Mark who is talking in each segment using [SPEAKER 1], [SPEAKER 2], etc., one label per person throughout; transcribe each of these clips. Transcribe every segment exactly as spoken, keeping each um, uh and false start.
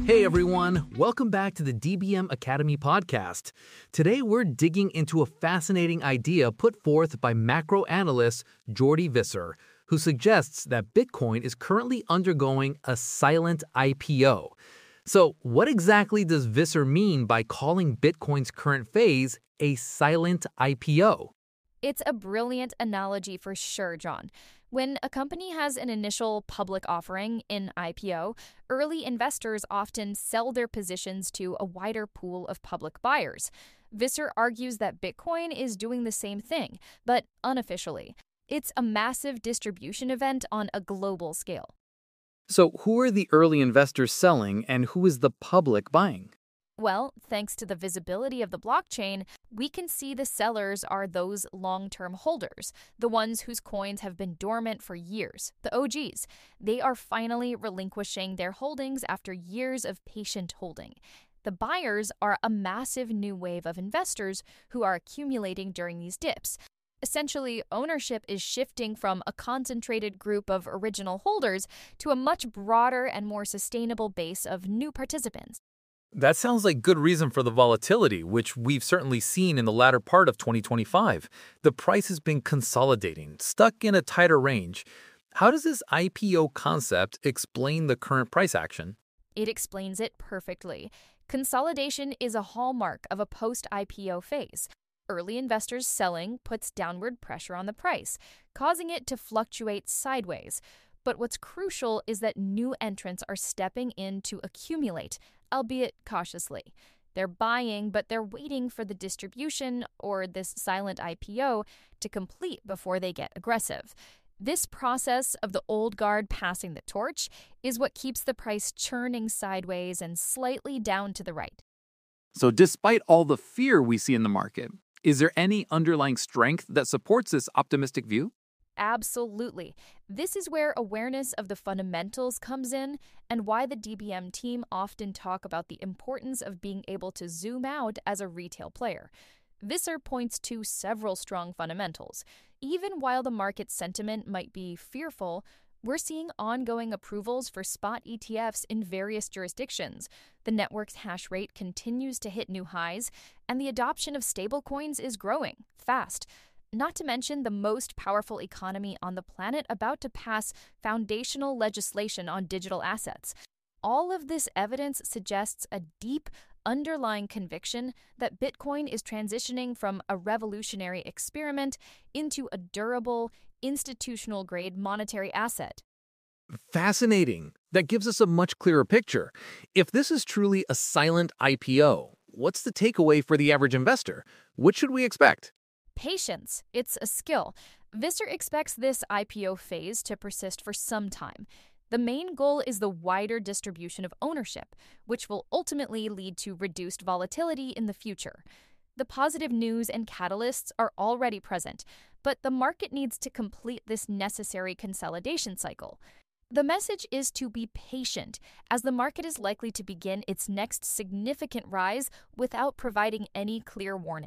[SPEAKER 1] Hey everyone, welcome back to the D B M Academy podcast. Today we're digging into a fascinating idea put forth by macro analyst Jordi Visser, who suggests that Bitcoin is currently undergoing a silent I P O. So what exactly does Visser mean by calling Bitcoin's current phase a silent I P O?
[SPEAKER 2] It's a brilliant analogy for sure, John. When a company has an initial public offering in I P O, early investors often sell their positions to a wider pool of public buyers. Visser argues that Bitcoin is doing the same thing, but unofficially. It's a massive distribution event on a global scale.
[SPEAKER 1] So who are the early investors selling and who is the public buying?
[SPEAKER 2] Well, thanks to the visibility of the blockchain, we can see the sellers are those long-term holders, the ones whose coins have been dormant for years, the O Gs. They are finally relinquishing their holdings after years of patient holding. The buyers are a massive new wave of investors who are accumulating during these dips. Essentially, ownership is shifting from a concentrated group of original holders to a much broader and more sustainable base of new participants.
[SPEAKER 1] That sounds like good reason for the volatility, which we've certainly seen in the latter part of twenty twenty-five. The price has been consolidating, stuck in a tighter range. How does this I P O concept explain the current price action?
[SPEAKER 2] It explains it perfectly. Consolidation is a hallmark of a post-I P O phase. Early investors selling puts downward pressure on the price, causing it to fluctuate sideways. But what's crucial is that new entrants are stepping in to accumulate, albeit cautiously. They're buying, but they're waiting for the distribution, or this silent I P O, to complete before they get aggressive. This process of the old guard passing the torch is what keeps the price churning sideways and slightly down to the right.
[SPEAKER 1] So despite all the fear we see in the market, is there any underlying strength that supports this optimistic view?
[SPEAKER 2] Absolutely. This is where awareness of the fundamentals comes in and why the D B M team often talk about the importance of being able to zoom out as a retail player. Visser points to several strong fundamentals. Even while the market sentiment might be fearful, we're seeing ongoing approvals for spot E T Fs in various jurisdictions. The network's hash rate continues to hit new highs, and the adoption of stablecoins is growing fast. Not to mention the most powerful economy on the planet about to pass foundational legislation on digital assets. All of this evidence suggests a deep, underlying conviction that Bitcoin is transitioning from a revolutionary experiment into a durable, institutional-grade monetary asset. Fascinating.
[SPEAKER 1] That gives us a much clearer picture. If this is truly a silent I P O, what's the takeaway for the average investor? What should we expect?
[SPEAKER 2] Patience. It's a skill. Visser expects this I P O phase to persist for some time. The main goal is the wider distribution of ownership, which will ultimately lead to reduced volatility in the future. The positive news and catalysts are already present, but the market needs to complete this necessary consolidation cycle. The message is to be patient, as the market is likely to begin its next significant rise without providing any clear warning.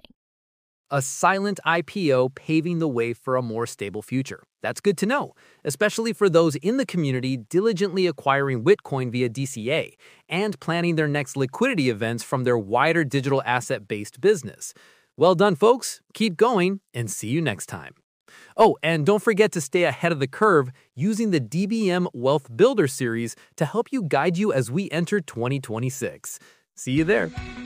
[SPEAKER 1] A silent I P O paving the way for a more stable future. That's good to know, especially for those in the community diligently acquiring Bitcoin via D C A and planning their next liquidity events from their wider digital asset-based business. Well done, folks. Keep going, and see you next time. Oh, and don't forget to stay ahead of the curve using the D B M Wealth Builder series to help you guide you as we enter twenty twenty-six. See you there.